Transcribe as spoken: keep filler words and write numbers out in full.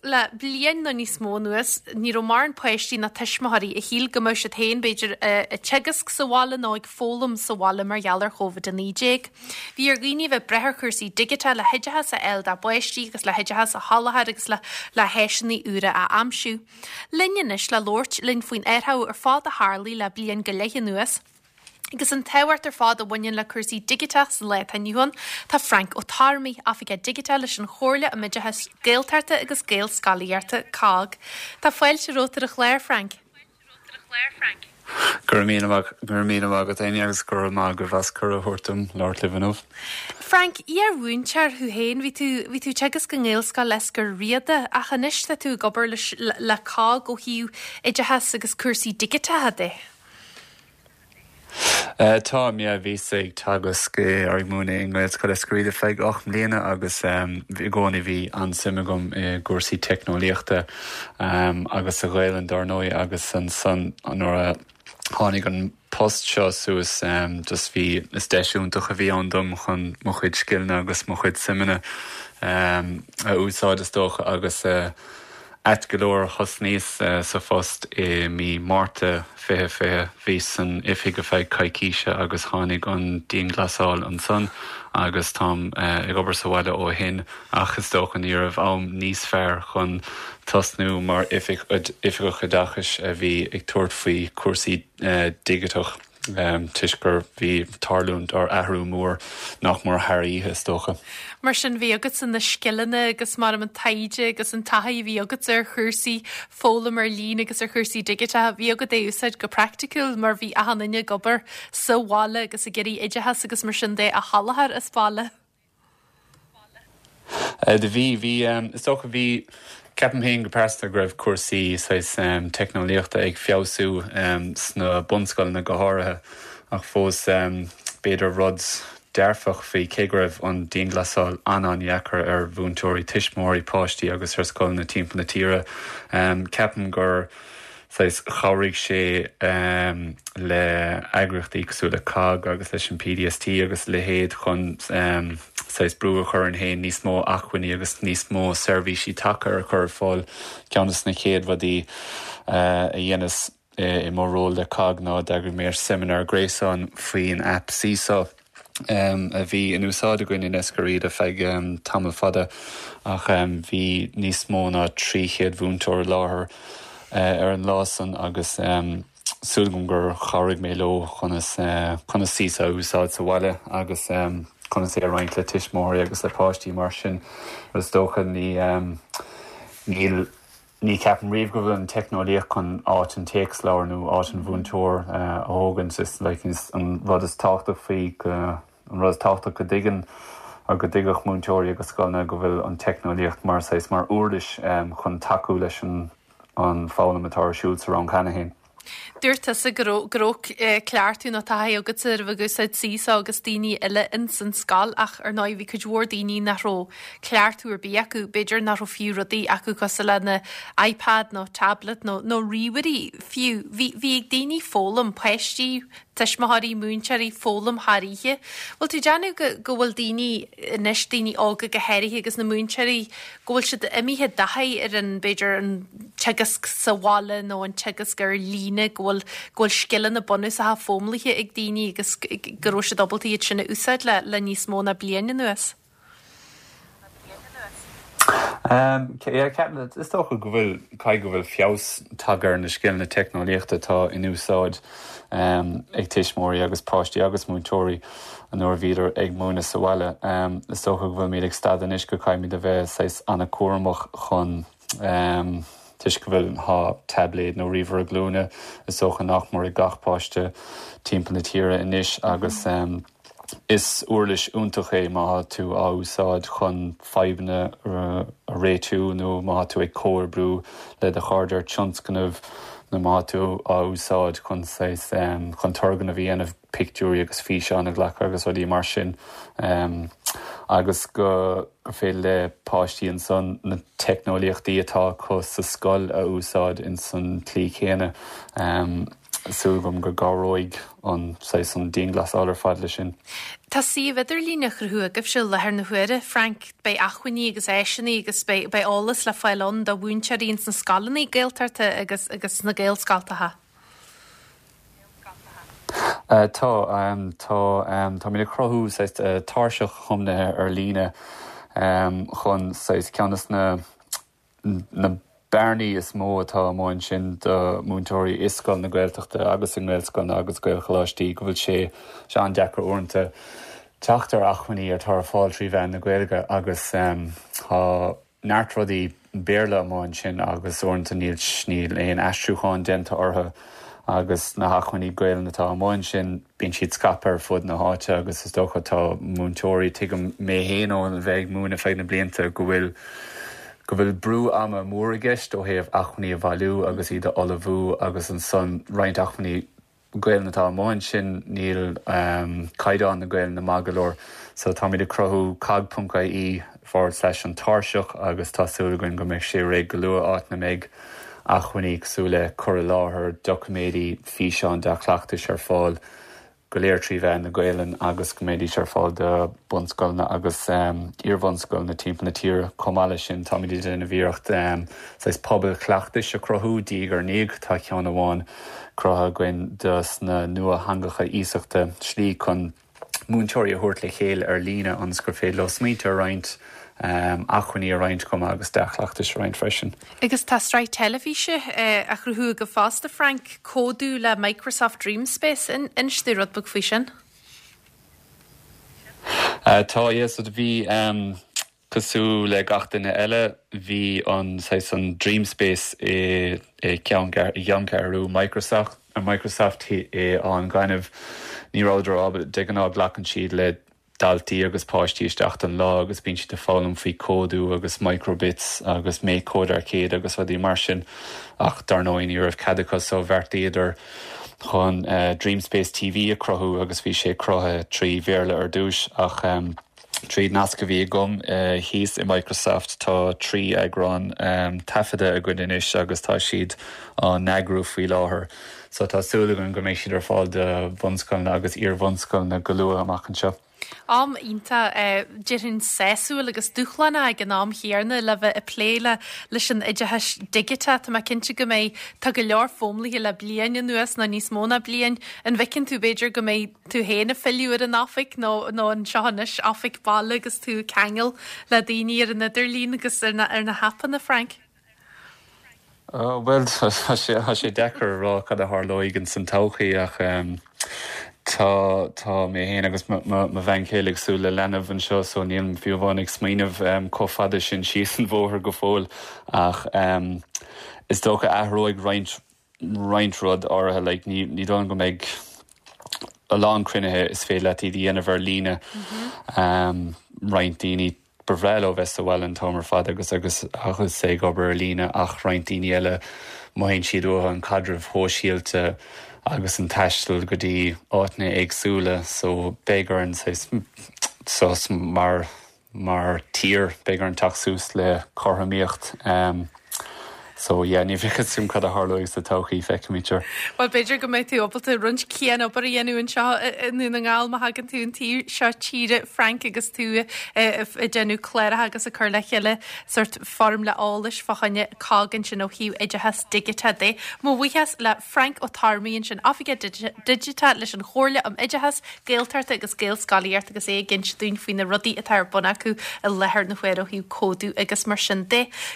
le blian na níos mó nuas ní romar an poisttí na teismathaí a híl go se tain beidir a tegas sa bhála ná ag fólam sa bhála mar geallar chomhad a níéig. Bhí ar gghine bheith brethir chusaí digital le heideha sa el a poisttí agus le heideha sa hallahad agus le le heiseannaí ura a amsú. Linneis le Lord linn faoin airtha ar fád a Harlaí le blian go leiche nuas. Agus an tehairt ar fád a bhain le cuasaí digitach sa le taniuhan tá Frank ó Tarmaí afiige digital leis an chóirle a midethe scéaltarta agus scéal scalaíarta cág. Tá foiil se rótar a chléir Frank. Gur mína mag a daine agus gur má gur bhas cur a thuirtum Lord Livanov. Frank, í ar bhúntear chu héin hí tú hí tú tegas go ngéalsca leis gur riada a chanis tú gobar le cág ó hiú idethe agus cuasaí digitathe de. Uh, tá mi a bhí ag tagas go ar múna ingáil go scríide feig och mbliana agus um, bhí gcónaí bhí an simegum i gúrsaí technolíochta um, agus a ghail an darnóí agus an san an or a tháinig an post seo suas um, just bhí is deisiúntaach a bhí an dom chun mo chuid scilne agus mo chuid simene um, a úsáid is dócha agus uh, at golóir chosníos uh, sa fost i mí máirte fithe fithe bhí san ifig go feidh caiicíise agus tháinig an díon glasáil an son agus tám uh, ag obair sa bhaile ó hin achas dóchan íormh am níos fearr chun tosnú mar ifig go chudachas a bhí ag tuairt faoi cuasaí uh, digitach um, tuisgur bhí tarlúnt ar ahrú mór nach mar thairíthe tócha. Mar sin bhí agat san na skillne agus mar an taide agus an taí bhí agat ar chusaí fóla mar lín agus ar chusaí digite bhí agad é úsáid go practical mar bhí ahanine gobar sa bhála agus a geirí idethe agus mar sin dé a hallahar is bála. Uh, de bhí bhí um, is tócha bhí ceapam héin go persta go raibh cuasaí sais um, technolíochta ag fiabhsú um, sna bunscoil na go háirithe ach fós um, beidir rods dearfach fao cégraibh an díon glasáil anan dhechar ar bhúntóirí tuismóirí páistí agus ar scoil na timp na tíre. Um, ceapam gur sais chairigh sé um, le agrachtaí cosú le cág agus leis an P D S T agus le héad chun um, sais brú chur an héin níos mó achhuiní agus níos mó servísí take ar chur fáil ceannas na chéad bhadí uh, a dhéanas i mór ról le cág ná deagur mér seminar gréasán faoin app sísa. Um, a bhí in úsáid a gine in escaríd a feig um, tamil fada ach um, bhí níos mó ná tríchéad bhúntóir láthair uh, ar an lásan agus um, súlgum gur chairigh mé leo chunas uh, chunas sísa úsáid sa bhaile agus um, chunas é roinnt le tuismóirí agus le páistí mar sin agus dócha ní um, níl ní ceapan riomh go bhfuil an technolíoch chun áit an téex leabhar nó áit an bhúntóir uh, a hógan sis like, an rud is táchtach faoi uh, an rud is táchtach go dtigan ar go dtigach múntóirí agus scoilna go bhfuil an technolíocht mar sais mar úrdis um, chun taú leis an, an fála atá siúil sa rang chena héin. Dúirta sa gróch cleartú na taí agus ar bhgusaid sísa agus daoine ile in san scal ach ar náid bhí go dúir daoine nach ró cleartú ar bí acu beidir nach ro fiú rudaí acu cos le na iPad nó tablet nó nó rihaí fiú. Bhí ag daoine fólam poisttí teismathaí múnteirí fólam haíthe. Bhfuil tú deanú go bhfuil daoine inis daoine ága go heirithe agus na múnteirí go bhfuil siad imithe dathaí ar an beidir an tegas sa bhála nó an tegas gur lína ghfuil ghfuil skillan na bonus a ha fómlaithe ag daoine agus goró se dobaltaí iad sinna úsáid le le níos mó na bliana nuas. Um, yeah, Captain, is toch go bhfuil cai go bhfuil fios tagar na skillan na technolíochta tá in úsáid um, ag tuismóirí agus páistí agus múntóirí an uair bhíidir ag múna sa bhaile. Um, is toch go bhfuil míad ag stadan is go caiimi de bheith sais anna cuaramach chun um, tuis go bhfuil há tablet nó riomhar a glúne is socha nach mar i gachpáiste timp na tíre inis agus um, is uirlis úntach é má tú á úsáid chun feibhne a réitú nó má tú ag cóir brú le a cháidir tionscanmh na má tú á úsáid chun um, chun targan a bhíanamh picúí agus fí an a ghlach agus bhí mar sin um, agus go gur fé le páistí an son na technolíochtaí atá chus sa scoil a úsáid in san tlí chéine um, súgam go gáróig an san dín glasáir fadla sin. Tá si bhidir lína chruthú a goh se lethir na huire, Frank bei achhuiní agus éisinaí agus bei álas le fáilón do bhúntearín san scalaní géaltarta agus agus na géalscaltatha. Uh, tá um, tá um, tá mí crothú uh, táirseach chumnathe ar líne um, chun ceannas na na Bernie is mó atá máin sin do múntóirí iscoil na Gaeltachta agus in Gaelscoil agus Gael choláistí go bhfuil sé se an deachar orintanta teachtar achmhaí ar tar fáil trí bheith na Gaeilge agus um, tá neartrodí béarla máin sin agus orintanta níl sníl éon astrúcháin denta ortha agus na hachhaí Gael natá máin sin bíonn siad scapar fud na háite agus is dócha tá múntóirí tuigim mé héanón bheith múna feid na blianta go bhfuil go bhfuil brú ama mór aigist ó thaobh achmhaí a bhailú agus iad a olabhú agus an son roinnt achmhaí Gael natá máin sin níl um, caiidán na Gael na magalóir, so tá mí de crothú cag punca í forward slash an táirseach agus tásúla goin go mbeidh sé réig go luath áit na méid achmhaí súla cur láthair documéidí fí seán de chleachtais ar fáil go léir trí bheith na Gaelan agus go méidí ar fáil de bunscoilna agus um, iarbhunscoil na timp na tír comáile sin tá mí de na bhíocht um, sais pobl chleachtais a crothú díg ar níg tá ceann amháin crotha goin dus na nua hangacha ísachta slí chun múntóirí a thuirt le chéal ar lína ans gur féad le smíte roinnt Um, achhuiní a roinnt com agus deachleachtas roinnt freisin. Agus tá straid televíse uh, a chruthú go fásta Frank códú le Microsoft Dreamspace in, in stúrad bug fao sin? Uh, tá é so bhí um, cosú le gatainna eile bhí an san Dreamspace é é ceancarú Microsoft a Microsoft é an gaiineh níráidir ab de an á ghlachan siad le daltaí agus páistíisteach an lá agus bíonn si de fálam faoi códú agus microbits agus mé cód arcéad agus bhí mar sin ach dar nóin ar ah cadachas so bheirt idir chun uh, Dreamspace T V a crothú agus bhí sé crotha trí bhéarla ar dúis ach um, tríd nasca bhí gom uh, híos i Microsoft tá trí agrán um, tafada a gcuin inis agus tá siad an neagrú faoi láthair. So tá súlagan go méid siad ar fáil de bhunscoilna agus iarbhunscoilna go luath amach anseo. Am ínta uh, dyrinn séú agus dúchlanna ag an nám hiarna le bheith a pléile leis an idirtheis digita tá cinnte go méid tá go leor fómlaí le blian nuas na níos móna blian an bhicinn tú beidir go méid tú héna filiúir an áfic nó nó an sehanis áfic ball agus tú cheangal le daoine ar an idirlín agus ar na, ar na hapan na Frank. Uh, well, ha sé dechar rá cad a thláigen san tóchaí ach um, Tá tá mé héana agus ma bhain chéalaigh sú le lenamh an seo so níon fiúmháinnig smíanamh um, cófada sin síos an bmhóthar go fóil ach um, is dócha athróig roinnt roinnt rud áirithe le like, ní ní dóin go méid a lán cruinnithe is fé le í dhéanamh ar líne um, roinnt daoine brehreil ó bheits bhil an tomar fada agus agus agus sé gobar ar líne ach roinnt daoine eile maithíonn siad uatha an cadrah thóisialta agus an taistil go dtí áitna agsúla so bégar an sos mar mar tír bégar an taxús le chorthaíocht um, so yeah, ní bhíchas sim cad a thláigh sa tóchaí feicimítear. Well beidir go méid tú opalta runt cían op ar a dhéanú an seo inú na ngáil má hagan tú an tí seo tíre Frank agus tú i déanú chléire agus a chur le cheile sort form le ális fachanne cágan sin ó hiú idirchas digita dé. Má bhuichas le Frank ó tarmíonn sin áfige digita leis an chóirle am idirchas géaltarta agus géal scalaíart agus é gin dún faoin na rudaí a tar buna acu a lethir na chuir ó hiú códú agus mar sin dé.